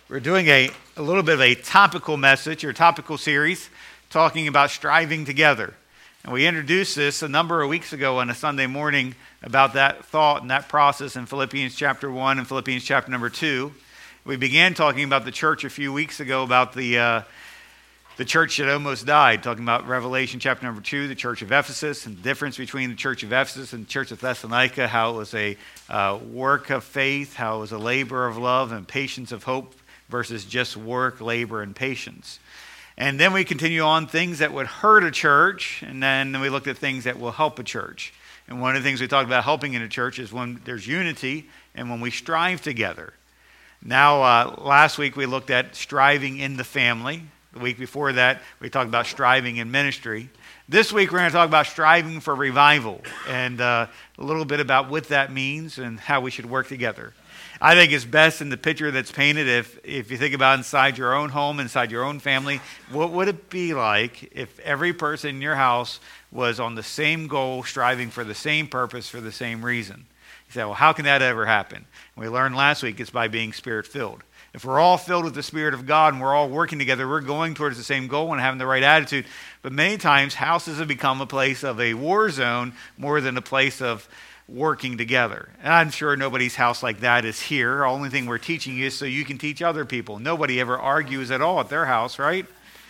We're doing a little bit of a topical message or topical series talking about striving together. And we introduced this a number of weeks ago on a Sunday morning about that thought and that process in Philippians chapter 1 and Philippians chapter number 2. We began talking about the church a few weeks ago about the church that almost died, talking about Revelation chapter number 2, the church of Ephesus, and the difference between the church of Ephesus and the church of Thessalonica, how it was a work of faith, how it was a labor of love and patience of hope versus just work, labor, and patience. And then we continue on things that would hurt a church, and then we looked at things that will help a church. And one of the things we talked about helping in a church is when there's unity and when we strive together. Now, last week we looked at striving in the family. The week before that, we talked about striving in ministry. This week, we're going to talk about striving for revival and a little bit about what that means and how we should work together. I think it's best in the picture that's painted if you think about inside your own home, inside your own family, what would it be like if every person in your house was on the same goal, striving for the same purpose, for the same reason? You say, well, how can that ever happen? And we learned last week it's by being Spirit-filled. If we're all filled with the Spirit of God and we're all working together, we're going towards the same goal and having the right attitude. But many times, houses have become a place of a war zone more than a place of working together. And I'm sure nobody's house like that is here. The only thing we're teaching you is so you can teach other people. Nobody ever argues at all at their house, right?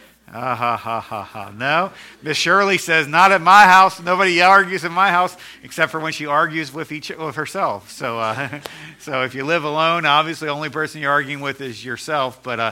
No. Miss Shirley says, not at my house. Nobody argues in my house except for when she argues with herself. So so if you live alone, obviously the only person you're arguing with is yourself. But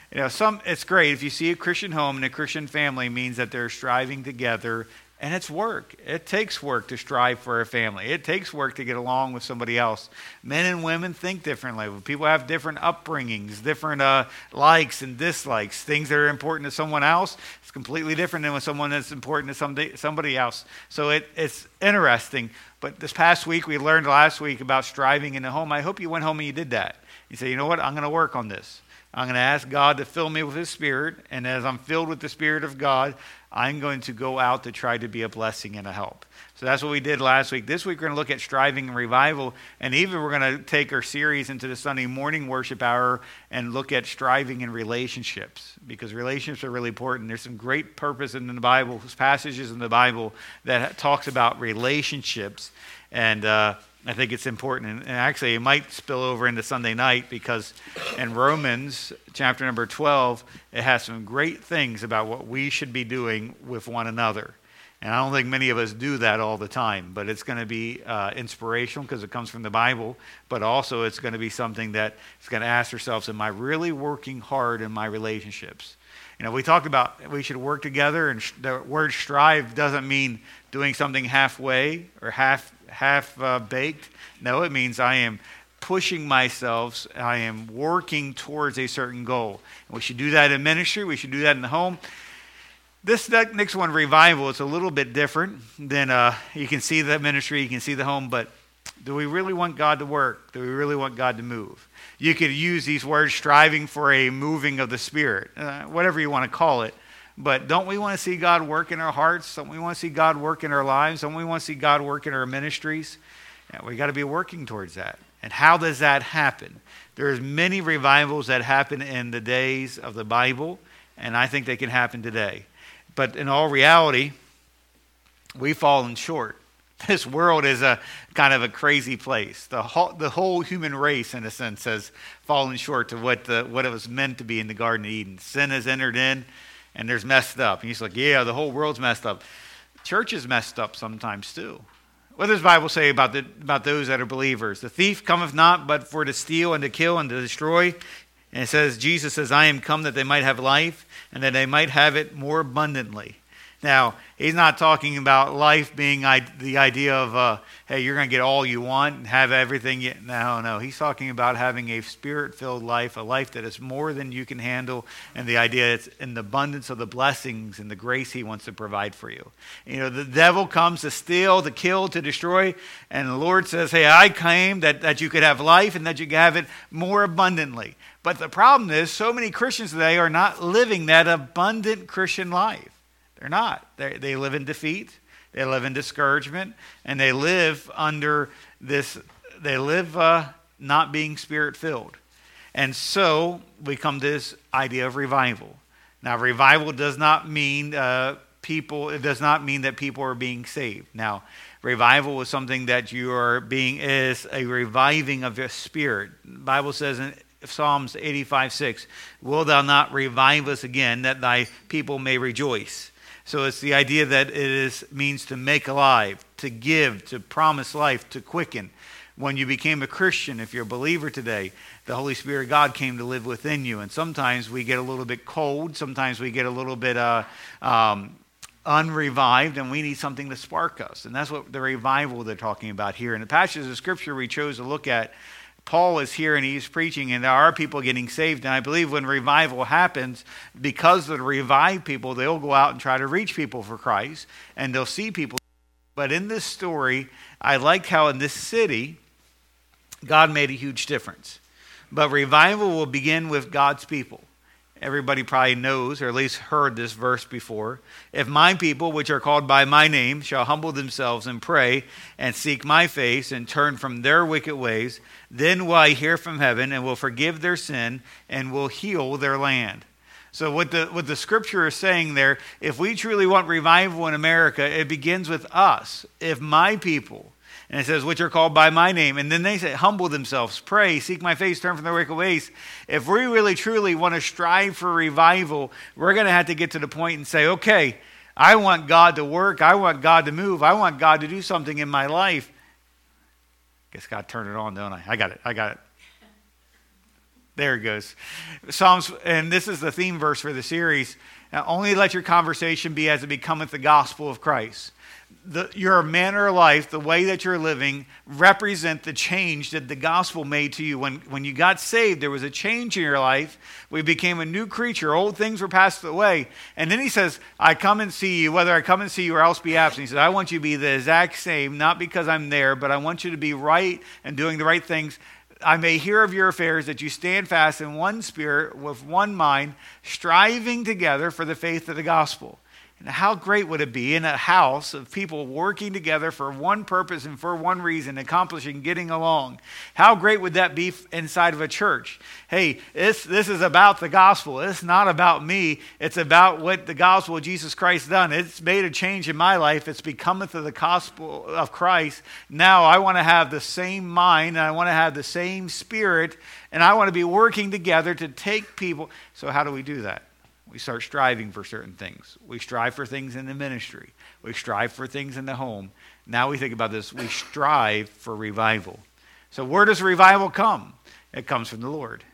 it's great. If you see a Christian home and a Christian family, means that they're striving together. And it's work. It takes work to strive for a family. It takes work to get along with somebody else. Men and women think differently. People have different upbringings, different likes and dislikes. Things that are important to someone else is completely different than someone that's important to somebody else. So it's interesting. But this past week, we learned last week about striving in the home. I hope you went home and you did that. You say, you know what? I'm going to work on this. I'm going to ask God to fill me with His Spirit. And as I'm filled with the Spirit of God, I'm going to go out to try to be a blessing and a help. So that's what we did last week. This week we're going to look at striving and revival. And even we're going to take our series into the Sunday morning worship hour and look at striving in relationships. Because relationships are really important. There's some great purpose in the Bible, passages in the Bible that talks about relationships. And I think it's important. And actually, it might spill over into Sunday night because in Romans chapter number 12, it has some great things about what we should be doing with one another. And I don't think many of us do that all the time, but it's going to be inspirational because it comes from the Bible, but also it's going to be something that is going to ask ourselves, am I really working hard in my relationships? We talked about we should work together, and the word strive doesn't mean doing something halfway or half-baked. No, it means I am pushing myself. I am working towards a certain goal. And we should do that in ministry. We should do that in the home. This next one, revival, it's a little bit different than you can see the ministry, you can see the home, but do we really want God to work? Do we really want God to move? You could use these words, striving for a moving of the Spirit, whatever you want to call it. But don't we want to see God work in our hearts? Don't we want to see God work in our lives? Don't we want to see God work in our ministries? Yeah, we got to be working towards that. And how does that happen? There's many revivals that happen in the days of the Bible, and I think they can happen today. But in all reality, we've fallen short. This world is a kind of a crazy place. The whole human race, in a sense, has fallen short to what it was meant to be in the Garden of Eden. Sin has entered in, and there's messed up. And he's like, yeah, the whole world's messed up. Church is messed up sometimes too. What does the Bible say about those that are believers? The thief cometh not but for to steal and to kill and to destroy. And it says, Jesus says, I am come that they might have life and that they might have it more abundantly. Now, he's not talking about life being the idea of, hey, you're going to get all you want and have everything. No. He's talking about having a Spirit-filled life, a life that is more than you can handle, and the idea it's in the abundance of the blessings and the grace He wants to provide for you. The devil comes to steal, to kill, to destroy, and the Lord says, hey, I came that you could have life and that you could have it more abundantly. But the problem is, so many Christians today are not living that abundant Christian life. They're not. They live in defeat. They live in discouragement. And they live under this, not being Spirit-filled. And so we come to this idea of revival. Now, revival does not mean it does not mean that people are being saved. Now, revival is something that is a reviving of your spirit. The Bible says in Psalms 85:6, will thou not revive us again, that thy people may rejoice? So it's the idea that means to make alive, to give, to promise life, to quicken. When you became a Christian, if you're a believer today, the Holy Spirit of God came to live within you. And sometimes we get a little bit cold. Sometimes we get a little bit unrevived, and we need something to spark us. And that's what the revival they're talking about here. In the passage of Scripture we chose to look at, Paul is here and he's preaching, and there are people getting saved. And I believe when revival happens, because of the revived people, they'll go out and try to reach people for Christ, and they'll see people. But in this story, I like how in this city, God made a huge difference. But revival will begin with God's people. Everybody probably knows, or at least heard this verse before. If my people, which are called by my name, shall humble themselves and pray and seek my face and turn from their wicked ways, then will I hear from heaven and will forgive their sin and will heal their land. So what the scripture is saying there, if we truly want revival in America, it begins with us. If my people, and it says, which are called by my name. And then they say, humble themselves, pray, seek my face, turn from their wicked ways. If we really, truly want to strive for revival, we're going to have to get to the point and say, okay, I want God to work. I want God to move. I want God to do something in my life. Guess God turned it on, don't I? I got it. There it goes. Psalms, and this is the theme verse for the series. Only let your conversation be as it becometh the gospel of Christ. Your manner of life, the way that you're living, represent the change that the gospel made to you. When you got saved, there was a change in your life. We became a new creature. Old things were passed away. And then he says, I come and see you, whether I come and see you or else be absent. He says, I want you to be the exact same, not because I'm there, but I want you to be right and doing the right things. I may hear of your affairs, that you stand fast in one spirit, with one mind, striving together for the faith of the gospel. And how great would it be in a house of people working together for one purpose and for one reason, accomplishing, getting along? How great would that be inside of a church? Hey, this is about the gospel. It's not about me. It's about what the gospel of Jesus Christ done. It's made a change in my life. It's becometh of the gospel of Christ. Now I want to have the same mind, and I want to have the same spirit, and I want to be working together to take people. So how do we do that? We start striving for certain things. We strive for things in the ministry. We strive for things in the home. Now we think about this. We strive for revival. So where does revival come? It comes from the Lord.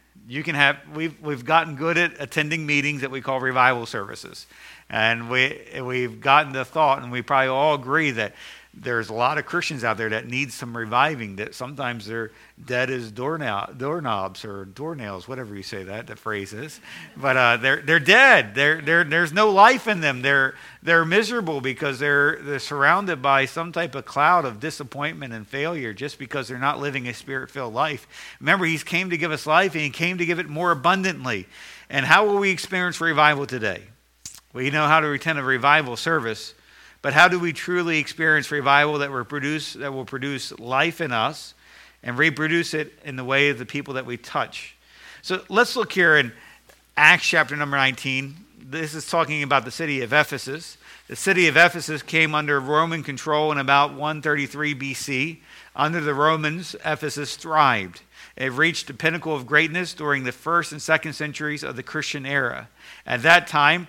We've gotten good at attending meetings that we call revival services. And we've gotten the thought, and we probably all agree that there's a lot of Christians out there that need some reviving, that sometimes they're dead as doorknobs or doornails, whatever you say that phrase is. But they're dead. There's no life in them. They're miserable because they're surrounded by some type of cloud of disappointment and failure just because they're not living a spirit-filled life. Remember, he came to give us life, and he came to give it more abundantly. And how will we experience revival today? We know how to attend a revival service. But how do we truly experience revival that will produce life in us and reproduce it in the way of the people that we touch? So let's look here in Acts chapter number 19. This is talking about the city of Ephesus. The city of Ephesus came under Roman control in about 133 BC. Under the Romans, Ephesus thrived. It reached the pinnacle of greatness during the first and second centuries of the Christian era. At that time,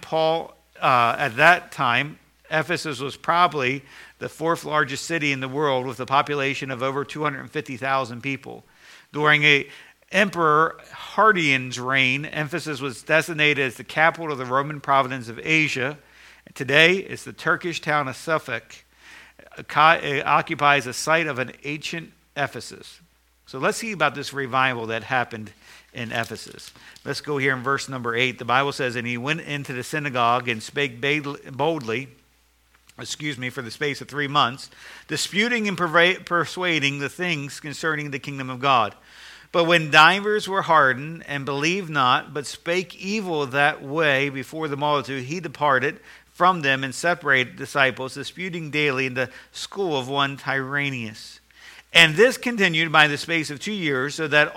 Ephesus was probably the fourth largest city in the world with a population of over 250,000 people. During Emperor Hadrian's reign, Ephesus was designated as the capital of the Roman province of Asia. Today, it's the Turkish town of Suffolk. It occupies a site of an ancient Ephesus. So let's see about this revival that happened in Ephesus. Let's go here in verse number 8. The Bible says, and he went into the synagogue and spake boldly, for the space of 3 months, disputing and persuading the things concerning the kingdom of God. But when divers were hardened and believed not, but spake evil that way before the multitude, he departed from them and separated disciples, disputing daily in the school of one Tyrannus. And this continued by the space of 2 years, so that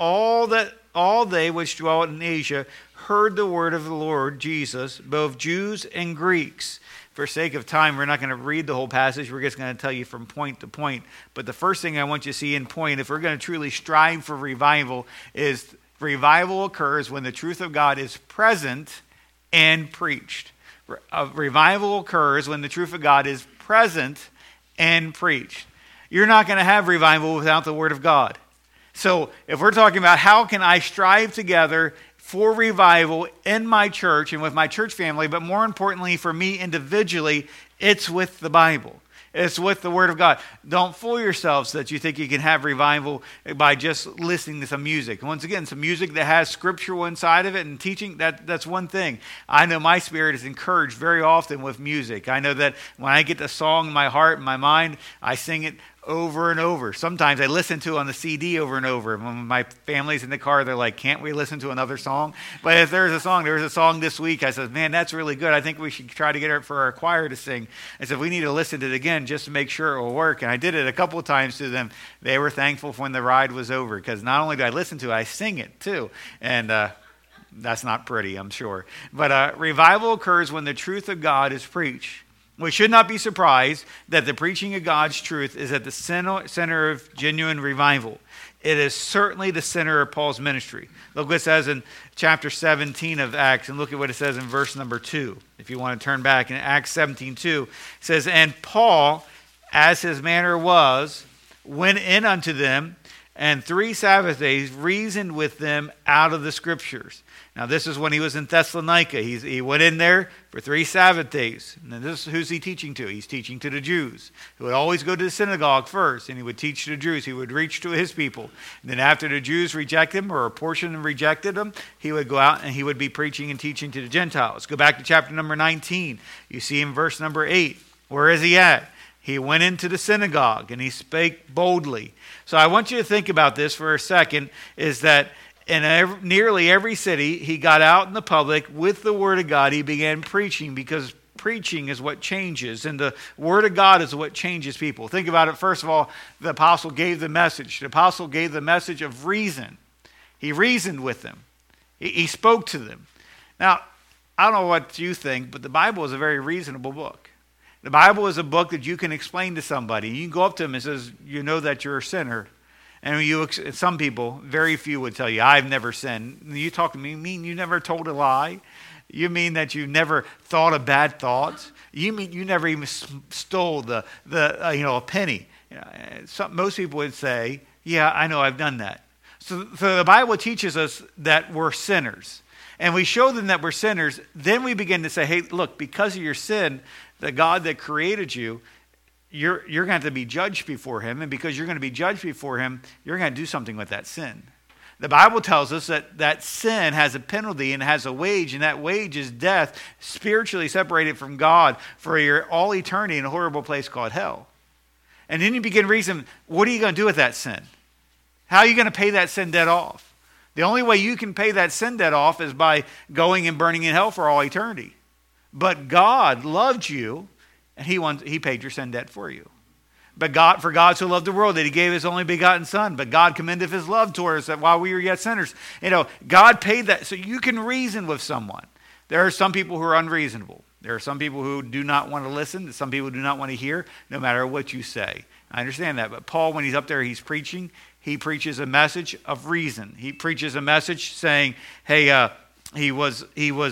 all they which dwelt in Asia heard the word of the Lord Jesus, both Jews and Greeks. For sake of time, we're not going to read the whole passage. We're just going to tell you from point to point. But the first thing I want you to see in point, if we're going to truly strive for revival, is revival occurs when the truth of God is present and preached. Revival occurs when the truth of God is present and preached. You're not going to have revival without the Word of God. So if we're talking about how can I strive together for revival in my church and with my church family, but more importantly for me individually, it's with the Bible. It's with the Word of God. Don't fool yourselves that you think you can have revival by just listening to some music. Once again, some music that has scriptural inside of it and teaching, that's one thing. I know my spirit is encouraged very often with music. I know that when I get the song in my heart and my mind, I sing it over and over. Sometimes I listen to it on the CD over and over. When my family's in the car, they're like, can't we listen to another song? But if there was a song this week, I said, man, that's really good. I think we should try to get it for our choir to sing. I said, we need to listen to it again just to make sure it will work. And I did it a couple of times to them. They were thankful when the ride was over, because not only do I listen to it, I sing it too. And that's not pretty, I'm sure. But revival occurs when the truth of God is preached. We should not be surprised that the preaching of God's truth is at the center of genuine revival. It is certainly the center of Paul's ministry. Look what it says in chapter 17 of Acts, and look at what it says in verse number 2. If you want to turn back in Acts 17:2, it says, and Paul, as his manner was, went in unto them, and 3 Sabbath days reasoned with them out of the Scriptures. Now, this is when he was in Thessalonica. He went in there for 3 Sabbath days. And this is who's he teaching to? He's teaching to the Jews, who would always go to the synagogue first, and he would teach to the Jews. He would reach to his people. And then after the Jews rejected him, or a portion of them rejected him, he would go out and he would be preaching and teaching to the Gentiles. Go back to chapter number 19. You see in verse number 8. Where is he at? He went into the synagogue, and he spake boldly. So I want you to think about this for a second, is that in nearly every city, he got out in the public with the Word of God. He began preaching, because preaching is what changes, and the Word of God is what changes people. Think about it. First of all, the apostle gave the message. The apostle gave the message of reason. He reasoned with them. He spoke to them. Now, I don't know what you think, but the Bible is a very reasonable book. The Bible is a book that you can explain to somebody. You can go up to them and says, you know that you're a sinner. And some people, very few would tell you, I've never sinned. You talk to me, you mean you never told a lie? You mean that you never thought of bad thoughts? You mean you never even stole a penny? Most people would say, yeah, I know I've done that. So the Bible teaches us that we're sinners. And we show them that we're sinners. Then we begin to say, hey, look, because of your sin, the God that created you, you're going to have to be judged before him. And because you're going to be judged before him, you're going to do something with that sin. The Bible tells us that sin has a penalty and has a wage, and that wage is death, spiritually separated from God for all eternity in a horrible place called hell. And then you begin reasoning, what are you going to do with that sin? How are you going to pay that sin debt off? The only way you can pay that sin debt off is by going and burning in hell for all eternity. But God loved you, and he paid your sin debt for you. But for God so loved the world that he gave his only begotten Son. But God commendeth his love toward us, that while we were yet sinners, God paid that. So you can reason with someone. There are some people who are unreasonable. There are some people who do not want to listen. Some people do not want to hear, no matter what you say. I understand that. But Paul, when he's up there, he's preaching. He preaches a message of reason. He preaches a message saying, hey, he was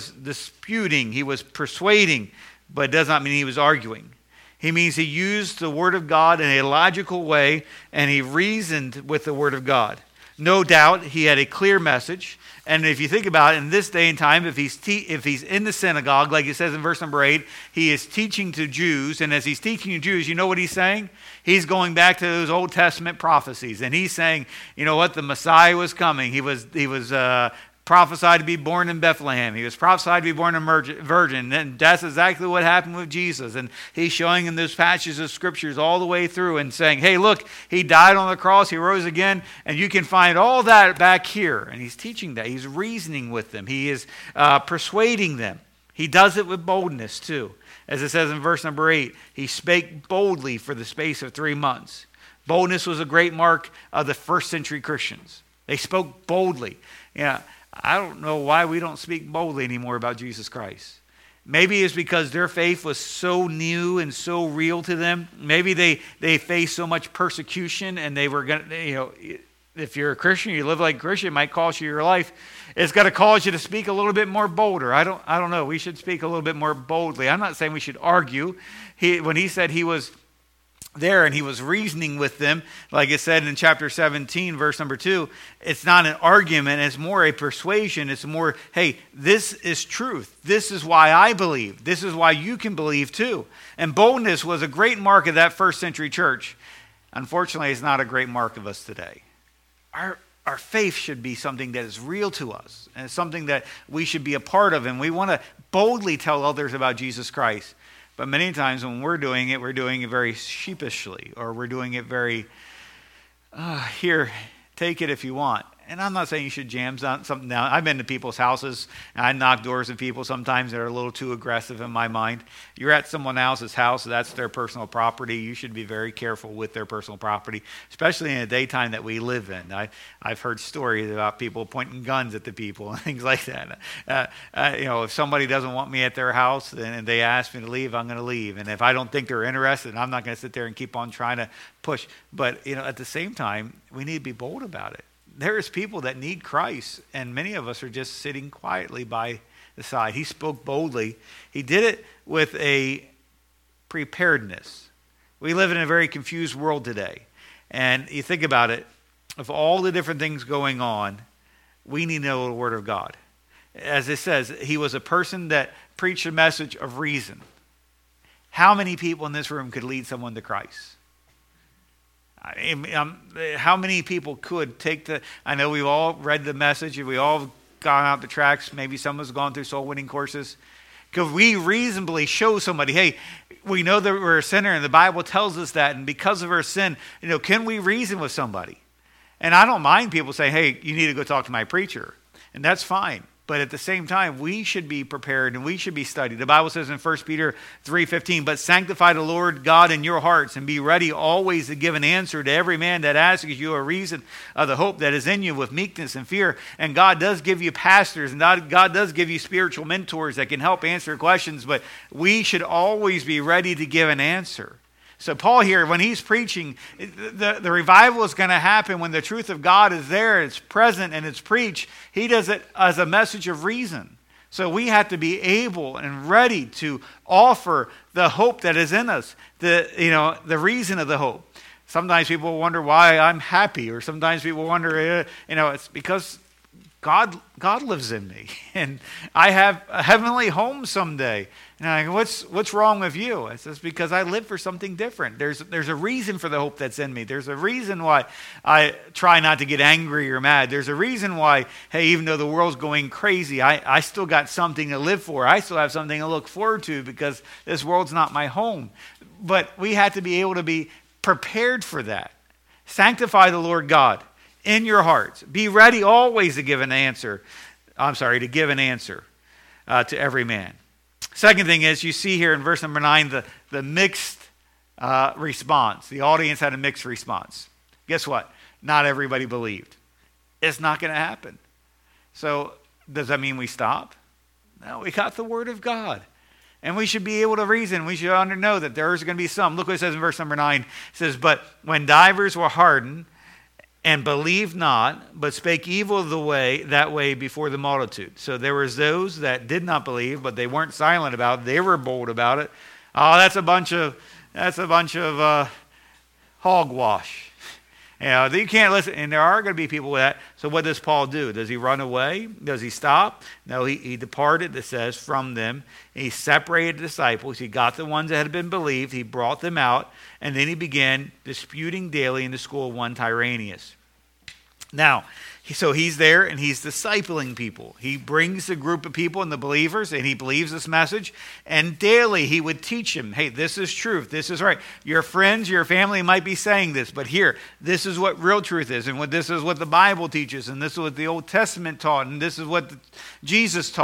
disputing, he was persuading, but it does not mean he was arguing. He means he used the Word of God in a logical way, and he reasoned with the Word of God. No doubt he had a clear message. And if you think about it, in this day and time, if he's in the synagogue, like it says in verse number 8, he is teaching to Jews. And as he's teaching to Jews, you know what he's saying? He's going back to those Old Testament prophecies. And he's saying, you know what? The Messiah was coming. He was prophesied to be born in Bethlehem. He was prophesied to be born a virgin. And that's exactly what happened with Jesus. And he's showing him those passages of scriptures all the way through and saying, hey, look, he died on the cross, he rose again, and you can find all that back here. And he's teaching that. He's reasoning with them. He is persuading them. He does it with boldness too. As it says in verse number 8, he spake boldly for the space of 3 months. Boldness was a great mark of the first century Christians. They spoke boldly. Yeah, I don't know why we don't speak boldly anymore about Jesus Christ. Maybe it's because their faith was so new and so real to them. Maybe they faced so much persecution, and they were going to, if you're a Christian, you live like a Christian, it might cost you your life. It's got to cause you to speak a little bit more bolder. I don't know. We should speak a little bit more boldly. I'm not saying we should argue. When he said he was there and he was reasoning with them, like it said in chapter 17, verse number 2, it's not an argument, it's more a persuasion. It's more, hey, this is truth. This is why I believe. This is why you can believe too. And boldness was a great mark of that first century church. Unfortunately, it's not a great mark of us today. Our faith should be something that is real to us, and it's something that we should be a part of, and we want to boldly tell others about Jesus Christ. But many times when we're doing it very sheepishly, or we're doing it very, here, take it if you want. And I'm not saying you should jam something down. I've been to people's houses, and I knock doors at people sometimes that are a little too aggressive in my mind. You're at someone else's house, that's their personal property. You should be very careful with their personal property, especially in the daytime that we live in. I've heard stories about people pointing guns at the people and things like that. If somebody doesn't want me at their house and they ask me to leave, I'm going to leave. And if I don't think they're interested, I'm not going to sit there and keep on trying to push. But at the same time, we need to be bold about it. There is people that need Christ, and many of us are just sitting quietly by the side. He spoke boldly. He did it with a preparedness. We live in a very confused world today. And you think about it, of all the different things going on, we need to know the Word of God. As it says, he was a person that preached a message of reason. How many people in this room could lead someone to Christ? How many people could take I know we've all read the message, and we all gone out the tracks, maybe someone's gone through soul winning courses. Could we reasonably show somebody, hey, we know that we're a sinner, and the Bible tells us that, and because of our sin, can we reason with somebody? And I don't mind people saying, hey, you need to go talk to my preacher, and that's fine. But at the same time, we should be prepared and we should be studied. The Bible says in 1 Peter 3:15, but sanctify the Lord God in your hearts, and be ready always to give an answer to every man that asks you a reason of the hope that is in you with meekness and fear. And God does give you pastors, and God does give you spiritual mentors that can help answer questions, but we should always be ready to give an answer. So Paul here, when he's preaching, the revival is going to happen when the truth of God is there, it's present, and it's preached. He does it as a message of reason. So we have to be able and ready to offer the hope that is in us, the reason of the hope. Sometimes people wonder why I'm happy, or sometimes people wonder, it's because God lives in me, and I have a heavenly home someday. And I'm like, what's wrong with you? It says, because I live for something different. There's a reason for the hope that's in me. There's a reason why I try not to get angry or mad. There's a reason why, hey, even though the world's going crazy, I still got something to live for. I still have something to look forward to, because this world's not my home. But we have to be able to be prepared for that. Sanctify the Lord God in your hearts. Be ready always to give an answer. To give an answer to every man. Second thing is, you see here in verse number 9, the mixed response. The audience had a mixed response. Guess what? Not everybody believed. It's not going to happen. So does that mean we stop? No, we got the Word of God. And we should be able to reason. We should know that there's going to be some. Look what it says in verse number 9. It says, but when divers were hardened, and believed not, but spake evil of that way before the multitude. So there was those that did not believe, but they weren't silent about it. They were bold about it. Oh, that's a bunch of hogwash. You can't listen. And there are going to be people with that. So what does Paul do? Does he run away? Does he stop? No, he departed, it says, from them. He separated the disciples. He got the ones that had been believed. He brought them out. And then he began disputing daily in the school of one Tyrannus. Now, so he's there and he's discipling people. He brings a group of people and the believers, and he believes this message. And daily he would teach them, hey, this is truth. This is right. Your friends, your family might be saying this, but here, this is what real truth is. And this is what the Bible teaches. And this is what the Old Testament taught. And this is what Jesus taught.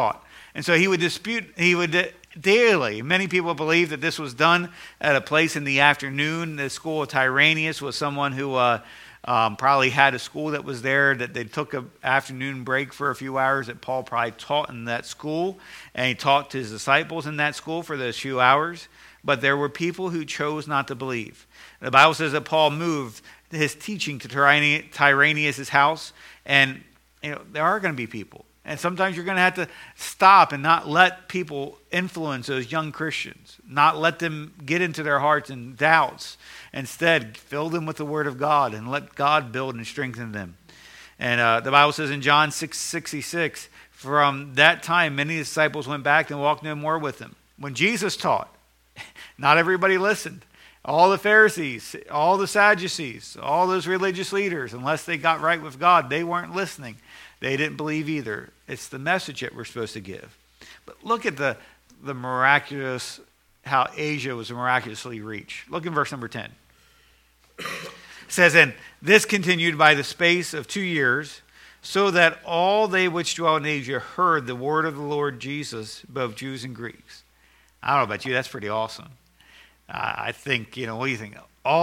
And so he would daily, many people believe that this was done at a place in the afternoon. The school of Tyrannus was someone who probably had a school that was there, that they took an afternoon break for a few hours, that Paul probably taught in that school, and he taught to his disciples in that school for those few hours. But there were people who chose not to believe. The Bible says that Paul moved his teaching to Tyrannus' house, and there are going to be people. And sometimes you're going to have to stop and not let people influence those young Christians, not let them get into their hearts and doubts. Instead, fill them with the Word of God and let God build and strengthen them. And the Bible says in John 6:66, from that time many disciples went back and walked no more with him. When Jesus taught, not everybody listened. All the Pharisees, all the Sadducees, all those religious leaders, unless they got right with God, they weren't listening. They didn't believe either. It's the message that we're supposed to give. But look at the miraculous, how Asia was miraculously reached. Look in verse number 10. It says, and this continued by the space of 2 years, so that all they which dwell in Asia heard the word of the Lord Jesus, both Jews and Greeks. I don't know about you, that's pretty awesome. I think, what do you think?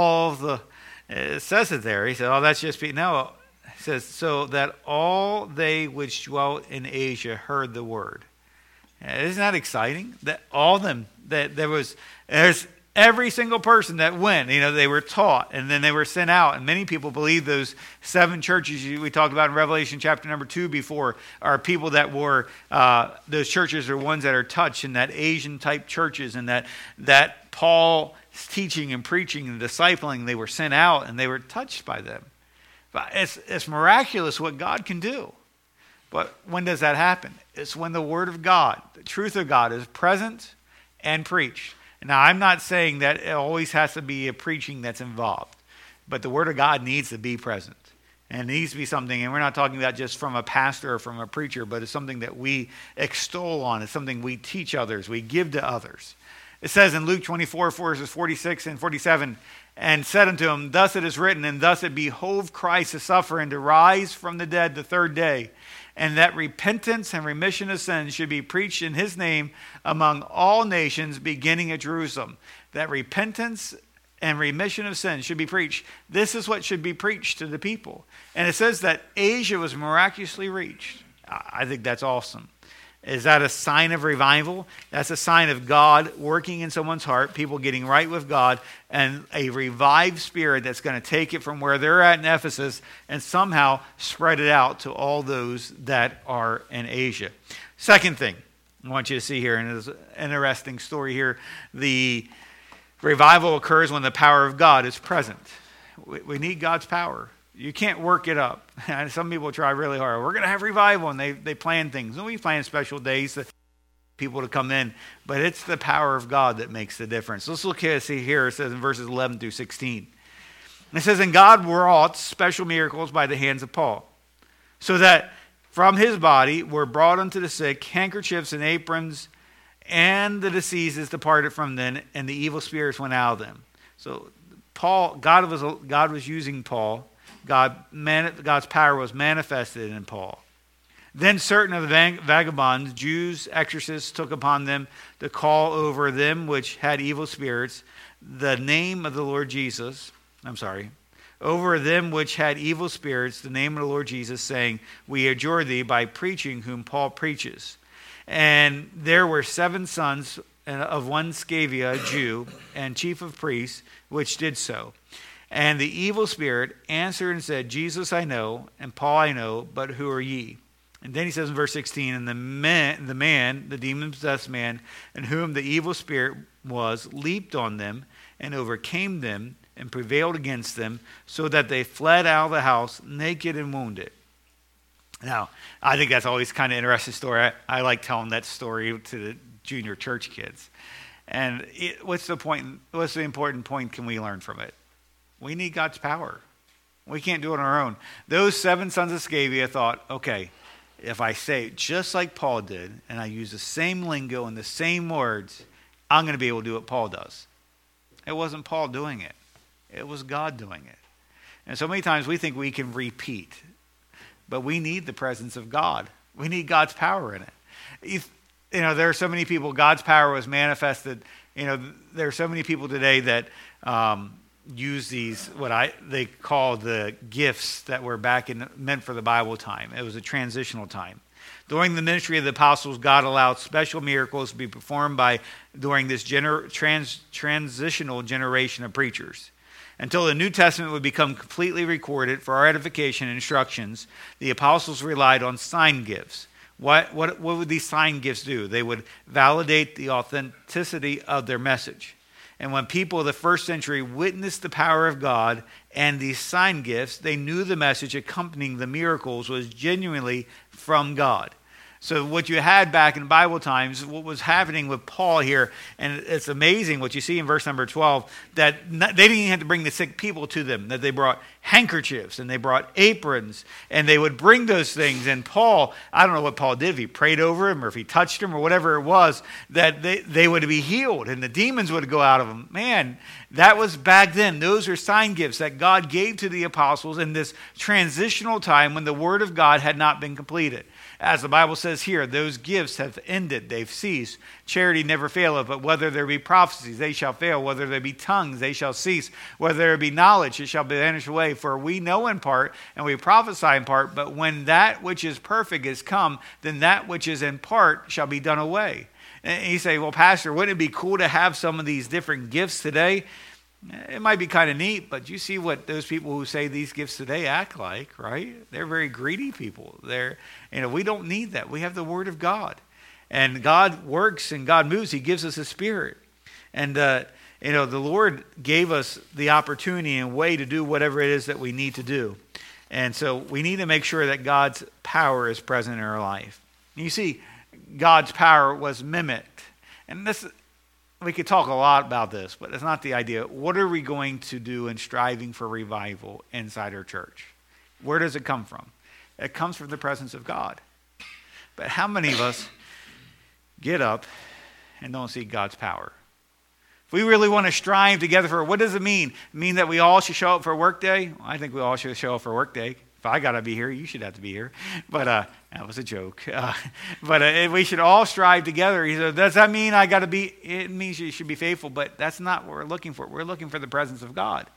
It says it there. He said, that's just, no. It says, so that all they which dwell in Asia heard the word. Isn't that exciting? That all of them, that there's every single person that went, they were taught, and then they were sent out. And many people believe those 7 churches we talked about in Revelation chapter number 2 before are people that were, those churches are ones that are touched in that Asian type churches, and that Paul's teaching and preaching and discipling, they were sent out and they were touched by them. But it's miraculous what God can do. But when does that happen? It's when the Word of God, the truth of God, is present and preached. Now, I'm not saying that it always has to be a preaching that's involved, but the Word of God needs to be present. And it needs to be something, and we're not talking about just from a pastor or from a preacher, but it's something that we extol on. It's something we teach others, we give to others. It says in Luke 24, verses 46 and 47, and said unto him, thus it is written, and thus it behoved Christ to suffer and to rise from the dead the third day, and that repentance and remission of sins should be preached in his name among all nations, beginning at Jerusalem. That repentance and remission of sins should be preached. This is what should be preached to the people. And it says that Asia was miraculously reached. I think that's awesome. Is that a sign of revival? That's a sign of God working in someone's heart, people getting right with God, and a revived spirit that's going to take it from where they're at in Ephesus and somehow spread it out to all those that are in Asia. Second thing I want you to see here, and it's an interesting story here, the revival occurs when the power of God is present. We need God's power. You can't work it up. Some people try really hard. We're going to have revival, and they plan things. And we plan special days for people to come in. But it's the power of God that makes the difference. Let's look at see here. It says in verses 11 through 16. It says, and God wrought special miracles by the hands of Paul, so that from his body were brought unto the sick handkerchiefs and aprons, and the diseases departed from them, and the evil spirits went out of them. So God was using Paul. God's power was manifested in Paul. Then certain of the vagabonds, Jews, exorcists, took upon them to call over them which had evil spirits the name of the Lord Jesus. Over them which had evil spirits the name of the Lord Jesus, saying, we adjure thee by preaching whom Paul preaches. And there were 7 sons of one Sceva, a Jew, and chief of priests, which did so. And the evil spirit answered and said, Jesus I know, and Paul I know, but who are ye? And then he says in verse 16, and the demon-possessed man, in whom the evil spirit was, leaped on them, and overcame them, and prevailed against them, so that they fled out of the house, naked and wounded. Now, I think that's always kind of an interesting story. I like telling that story to the junior church kids. And what's the important point can we learn from it? We need God's power. We can't do it on our own. Those 7 sons of Sceva thought, okay, if I say it just like Paul did, and I use the same lingo and the same words, I'm going to be able to do what Paul does. It wasn't Paul doing it. It was God doing it. And so many times we think we can repeat, but we need the presence of God. We need God's power in it. there are so many people, God's power was manifested. There are so many people today that use these, they call the gifts that were meant for the Bible time. It was a transitional time. During the ministry of the apostles, God allowed special miracles to be performed during this transitional generation of preachers. Until the New Testament would become completely recorded for our edification and instructions, the apostles relied on sign gifts. What would these sign gifts do? They would validate the authenticity of their message. And when people of the first century witnessed the power of God and these sign gifts, they knew the message accompanying the miracles was genuinely from God. So what you had back in Bible times, what was happening with Paul here, and it's amazing what you see in verse number 12, that they didn't even have to bring the sick people to them, that they brought handkerchiefs and they brought aprons, and they would bring those things. And Paul, I don't know what Paul did, if he prayed over him or if he touched him or whatever it was, that they would be healed and the demons would go out of them. Man, that was back then. Those are sign gifts that God gave to the apostles in this transitional time when the word of God had not been completed. As the Bible says here, those gifts have ended. They've ceased. Charity never faileth, but whether there be prophecies, they shall fail. Whether there be tongues, they shall cease. Whether there be knowledge, it shall vanish away. For we know in part, and we prophesy in part, but when that which is perfect is come, then that which is in part shall be done away. And you say, well, Pastor, wouldn't it be cool to have some of these different gifts today? It might be kind of neat, but you see what those people who say these gifts today act like, right? They're very greedy people. We don't need that. We have the Word of God. And God works and God moves. He gives us a spirit. And, the Lord gave us the opportunity and way to do whatever it is that we need to do. And so we need to make sure that God's power is present in our life. And you see, God's power was mimicked. And we could talk a lot about this, but it's not the idea. What are we going to do in striving for revival inside our church? Where does it come from? It comes from the presence of God. But how many of us get up and don't see God's power? If we really want to strive together what does it mean? Mean that we all should show up for work day? Well, I think we all should show up for work day. If I got to be here, you should have to be here. But that was a joke. But we should all strive together. He said, does that mean I got to be? It means you should be faithful, but that's not what we're looking for. We're looking for the presence of God.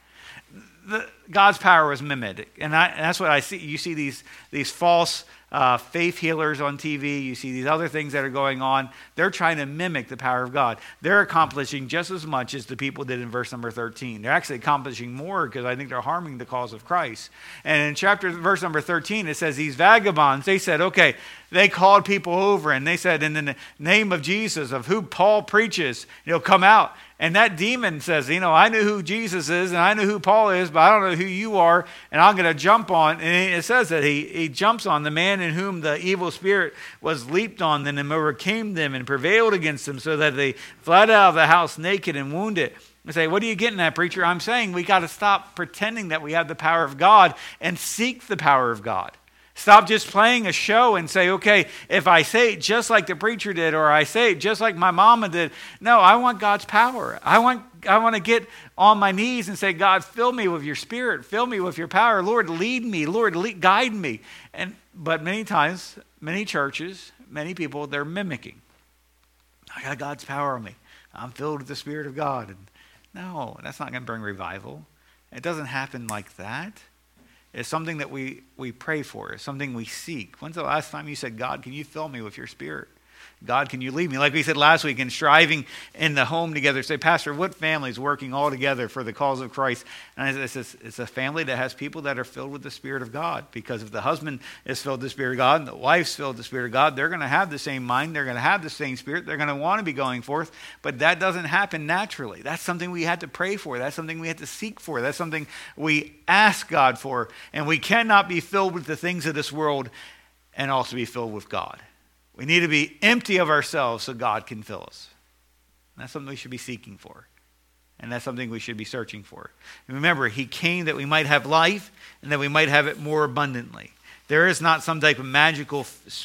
God's power was mimicked, and that's what I see. You see these false faith healers on TV. You see these other things that are going on. They're trying to mimic the power of God. They're accomplishing just as much as the people did in verse number 13. They're actually accomplishing more because I think they're harming the cause of Christ. And in verse number 13, it says these vagabonds, they said, okay, they called people over and they said, in the name of Jesus, of who Paul preaches, come out. And that demon says, I know who Jesus is and I know who Paul is, but I don't know who you are. And I'm going to jump on. And it says that he jumps on the man in whom the evil spirit was leaped on them and overcame them and prevailed against them so that they fled out of the house naked and wounded. I say, what are you getting at, preacher? I'm saying we got to stop pretending that we have the power of God and seek the power of God. Stop just playing a show and say, okay, if I say it just like the preacher did, or I say it just like my mama did. No, I want God's power. I want to get on my knees and say, God, fill me with your spirit. Fill me with your power. Lord, lead me. Lord, guide me. But many times, many churches, many people, they're mimicking. I got God's power on me. I'm filled with the Spirit of God. And no, that's not going to bring revival. It doesn't happen like that. It's something that we pray for. It's something we seek. When's the last time you said, God, can you fill me with your spirit? God, can you lead me? Like we said last week, in striving in the home together. Say, Pastor, what family is working all together for the cause of Christ? And it's a family that has people that are filled with the Spirit of God. Because if the husband is filled with the Spirit of God and the wife's filled with the Spirit of God, they're going to have the same mind. They're going to have the same spirit. They're going to want to be going forth. But that doesn't happen naturally. That's something we had to pray for. That's something we had to seek for. That's something we ask God for. And we cannot be filled with the things of this world and also be filled with God. We need to be empty of ourselves so God can fill us. And that's something we should be seeking for. And that's something we should be searching for. And remember, he came that we might have life and that we might have it more abundantly. There is not some type of magical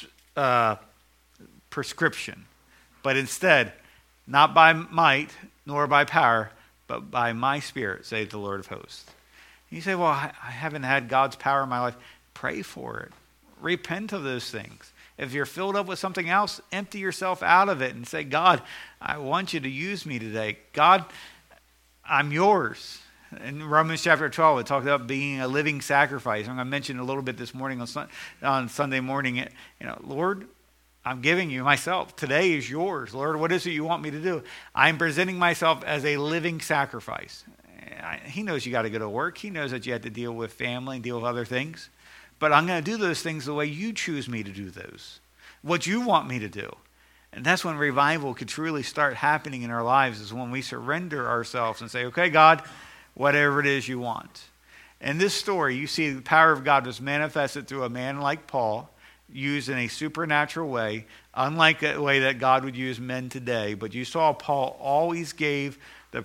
prescription, but instead, not by might nor by power, but by my Spirit, saith the Lord of hosts. And you say, well, I haven't had God's power in my life. Pray for it. Repent of those things. If you're filled up with something else, empty yourself out of it and say, God, I want you to use me today. God, I'm yours. In Romans chapter 12, it talks about being a living sacrifice. I'm going to mention a little bit this morning on Sunday morning. Lord, I'm giving you myself. Today is yours. Lord, what is it you want me to do? I'm presenting myself as a living sacrifice. He knows you got to go to work. He knows that you have to deal with family and deal with other things. But I'm going to do those things the way you choose me to do those. What you want me to do. And that's when revival could truly start happening in our lives, is when we surrender ourselves and say, okay, God, whatever it is you want. In this story, you see the power of God was manifested through a man like Paul, used in a supernatural way, unlike the way that God would use men today. But you saw Paul always gave the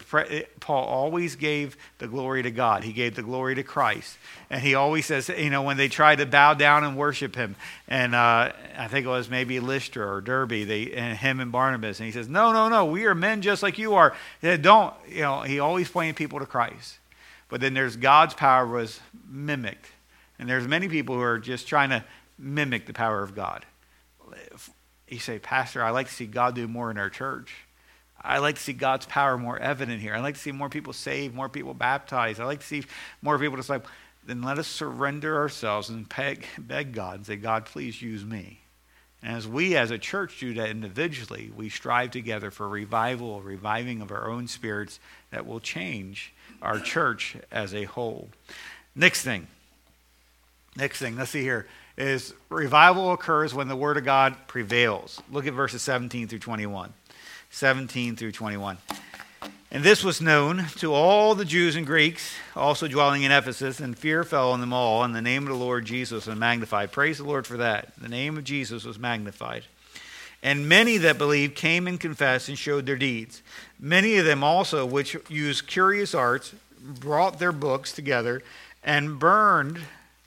glory to God. He gave the glory to Christ. And he always says, when they tried to bow down and worship him, and I think it was maybe Lystra or Derbe, and him and Barnabas, and he says, no, we are men just like you are. He always pointed people to Christ. But then there's God's power was mimicked. And there's many people who are just trying to mimic the power of God. You say, Pastor, I like to see God do more in our church. I like to see God's power more evident here. I like to see more people saved, more people baptized. I like to see more people discipled. Then let us surrender ourselves and beg God and say, God, please use me. And as we as a church do that individually, we strive together for revival, a reviving of our own spirits that will change our church as a whole. Next thing, let's see here, is revival occurs when the word of God prevails. Look at verses 17 through 21. 17 through 21. And this was known to all the Jews and Greeks, also dwelling in Ephesus, and fear fell on them all, and the name of the Lord Jesus was magnified. Praise the Lord for that. The name of Jesus was magnified. And many that believed came and confessed and showed their deeds. Many of them also, which used curious arts, brought their books together and burned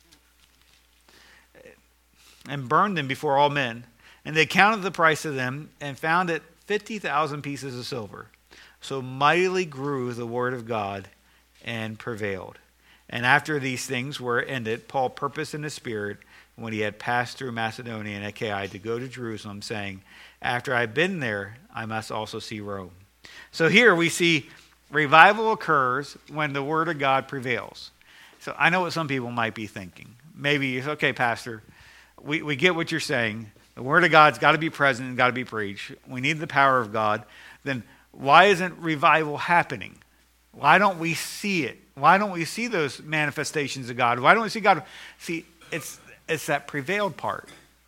them before all men. And they counted the price of them and found it 50,000 pieces of silver. So mightily grew the word of God and prevailed. And after these things were ended, Paul purposed in the Spirit, when he had passed through Macedonia and Achaia, to go to Jerusalem, saying, after I've been there, I must also see Rome. So here we see revival occurs when the word of God prevails. So I know what some people might be thinking. Maybe it's okay, Pastor, we get what you're saying. The word of God's got to be present and got to be preached. We need the power of God. Then why isn't revival happening? Why don't we see it? Why don't we see those manifestations of God? Why don't we see God? See, it's that prevailed part.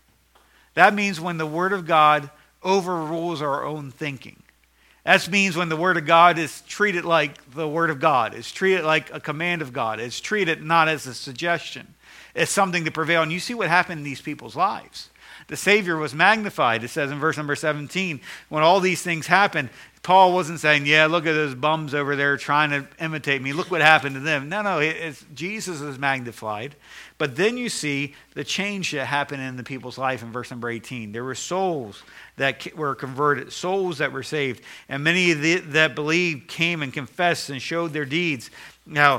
That means when the word of God overrules our own thinking. That means when the word of God is treated like the word of God. It's treated like a command of God. It's treated not as a suggestion. It's something to prevail. And you see what happened in these people's lives. The Savior was magnified. It says in verse number 17, when all these things happened, Paul wasn't saying, yeah, look at those bums over there trying to imitate me. Look what happened to them. No, Jesus is magnified. But then you see the change that happened in the people's life in verse number 18. There were souls that were converted, souls that were saved. And many that believed came and confessed and showed their deeds. Now,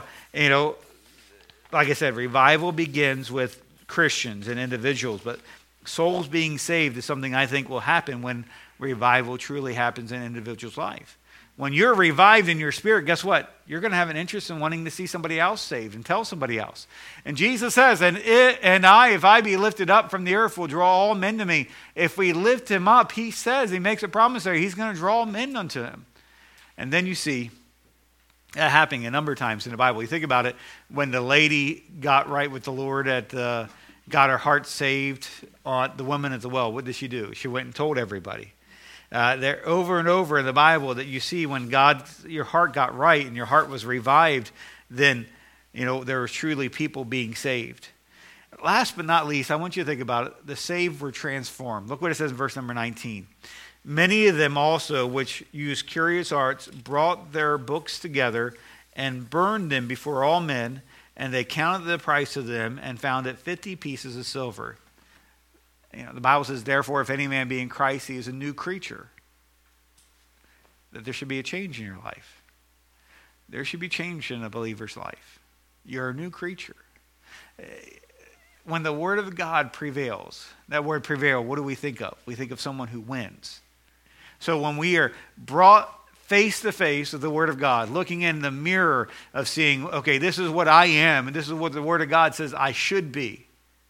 like I said, revival begins with Christians and individuals, but souls being saved is something I think will happen when revival truly happens in an individual's life. When you're revived in your spirit, guess what? You're going to have an interest in wanting to see somebody else saved and tell somebody else. And Jesus says, if I be lifted up from the earth, will draw all men to me. If we lift him up, he says, he makes a promise there, he's going to draw men unto him. And then you see that happening a number of times in the Bible. You think about it, when the lady got right with the Lord got her heart saved, the woman at the well, what did she do? She went and told everybody. There over and over in the Bible that you see when your heart got right and your heart was revived, then there were truly people being saved. Last but not least, I want you to think about it. The saved were transformed. Look what it says in verse number 19. Many of them also, which used curious arts, brought their books together and burned them before all men. And they counted the price of them and found it 50 pieces of silver. The Bible says, therefore, if any man be in Christ, he is a new creature. That there should be a change in your life. There should be change in a believer's life. You're a new creature. when the word of God prevails, that word prevail, what do we think of? We think of someone who wins. So when we are brought face to face with the word of God, looking in the mirror of seeing, okay, this is what I am, and this is what the word of God says I should be.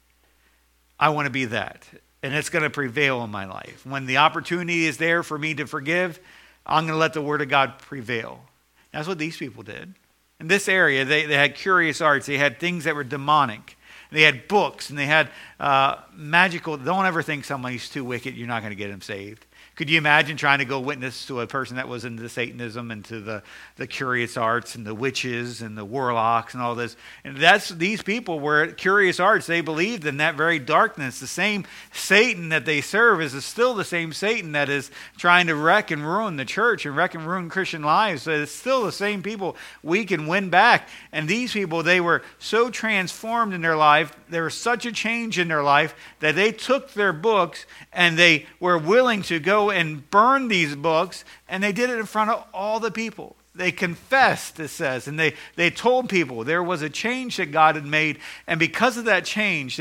I want to be that. And it's going to prevail in my life. When the opportunity is there for me to forgive, I'm going to let the word of God prevail. That's what these people did. In this area, they had curious arts. They had things that were demonic. They had books, and they had magical. Don't ever think somebody's too wicked, you're not going to get him saved. Could you imagine trying to go witness to a person that was into Satanism and to the curious arts and the witches and the warlocks and all this? And these people were curious arts. They believed in that very darkness. The same Satan that they serve is still the same Satan that is trying to wreck and ruin the church and wreck and ruin Christian lives. So it's still the same people we can win back. And these people, they were so transformed in their life. There was such a change in their life that they took their books and they were willing to go and burn these books, and they did it in front of all the people. They confessed, it says, and they told people there was a change that God had made, and because of that change,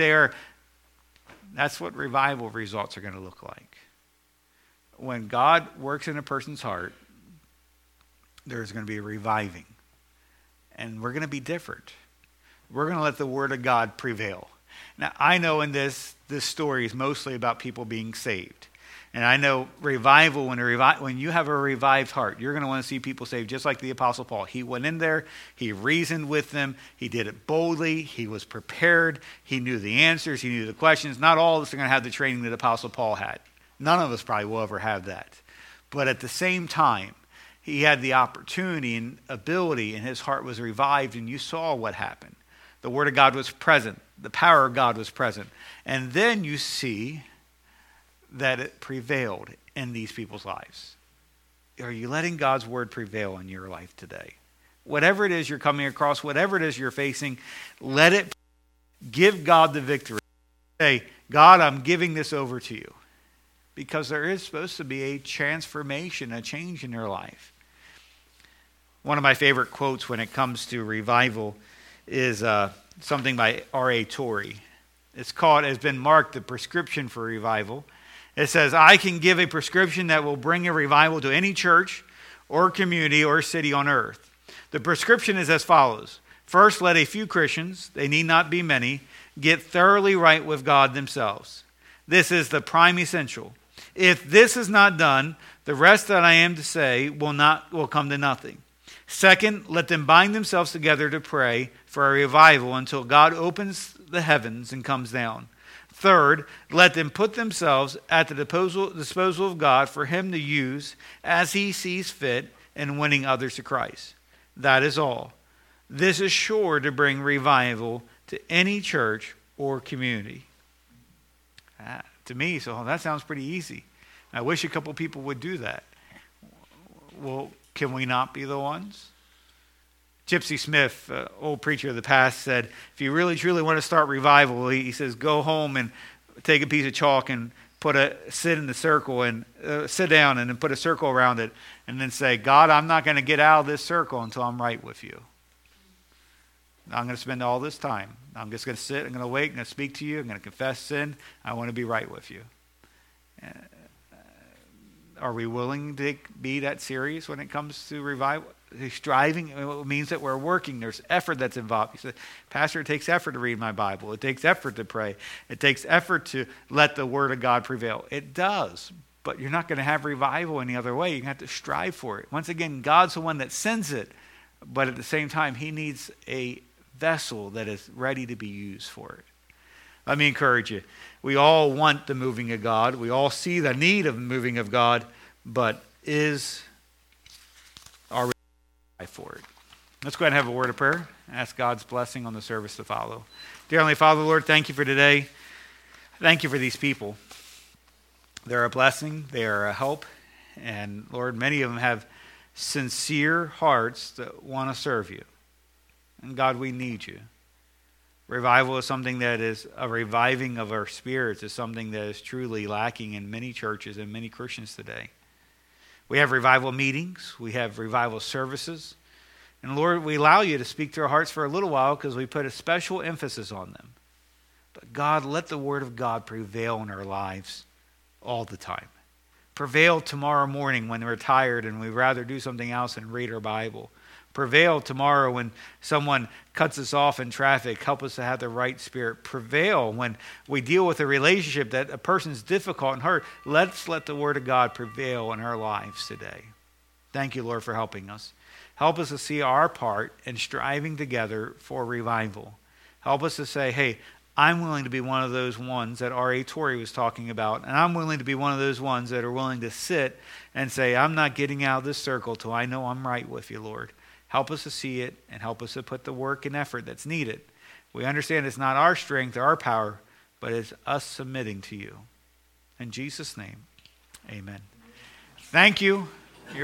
that's what revival results are going to look like. When God works in a person's heart, there's going to be a reviving, and we're going to be different. We're going to let the word of God prevail. Now, I know in this story is mostly about people being saved. And I know revival, when you have a revived heart, you're going to want to see people saved, just like the Apostle Paul. He went in there, he reasoned with them, he did it boldly, he was prepared, he knew the answers, he knew the questions. Not all of us are going to have the training that Apostle Paul had. None of us probably will ever have that. But at the same time, he had the opportunity and ability, and his heart was revived, and you saw what happened. The Word of God was present. The power of God was present. And then you see that it prevailed in these people's lives. Are you letting God's word prevail in your life today? Whatever it is you're coming across, whatever it is you're facing, let it give God the victory. Say, God, I'm giving this over to you. Because there is supposed to be a transformation, a change in your life. One of my favorite quotes when it comes to revival is something by R.A. Torrey. It's been marked the prescription for revival. It says, I can give a prescription that will bring a revival to any church or community or city on earth. The prescription is as follows. First, let a few Christians, they need not be many, get thoroughly right with God themselves. This is the prime essential. If this is not done, the rest that I am to say will come to nothing. Second, let them bind themselves together to pray for a revival until God opens the heavens and comes down. Third, let them put themselves at the disposal of God for him to use as he sees fit in winning others to Christ. That is all. This is sure to bring revival to any church or community. To me, so that sounds pretty easy. I wish a couple people would do that. Well, can we not be the ones? Gypsy Smith, old preacher of the past, said, if you really truly want to start revival, he says, go home and take a piece of chalk and sit in the circle and sit down and then put a circle around it and then say, God, I'm not going to get out of this circle until I'm right with you. I'm going to spend all this time. I'm just going to sit, I'm going to wait, I'm going to speak to you, I'm going to confess sin. I want to be right with you. Are we willing to be that serious when it comes to revival? Striving, it means that we're working. There's effort that's involved. You say, Pastor, it takes effort to read my Bible. It takes effort to pray. It takes effort to let the Word of God prevail. It does, but you're not going to have revival any other way. You're going to have to strive for it. Once again, God's the one that sends it, but at the same time, he needs a vessel that is ready to be used for it. Let me encourage you. We all want the moving of God. We all see the need of the moving of God, but are we ready for it? Let's go ahead and have a word of prayer. Ask God's blessing on the service to follow. Dear Heavenly Father, Lord, thank you for today. Thank you for these people. They're a blessing. They are a help. And Lord, many of them have sincere hearts that want to serve you. And God, we need you. Revival is something that is a reviving of our spirits, is something that is truly lacking in many churches and many Christians today. We have revival meetings. We have revival services. And Lord, we allow you to speak to our hearts for a little while because we put a special emphasis on them. But God, let the Word of God prevail in our lives all the time. Prevail tomorrow morning when we're tired and we'd rather do something else than read our Bible. Prevail tomorrow when someone cuts us off in traffic. Help us to have the right spirit. Prevail when we deal with a relationship that a person's difficult and hard. Let's let the Word of God prevail in our lives today. Thank you, Lord, for helping us. Help us to see our part in striving together for revival. Help us to say, hey, I'm willing to be one of those ones that R.A. Torrey was talking about, and I'm willing to be one of those ones that are willing to sit and say, I'm not getting out of this circle till I know I'm right with you, Lord. Help us to see it and help us to put the work and effort that's needed. We understand it's not our strength or our power, but it's us submitting to you. In Jesus' name, amen. Thank you.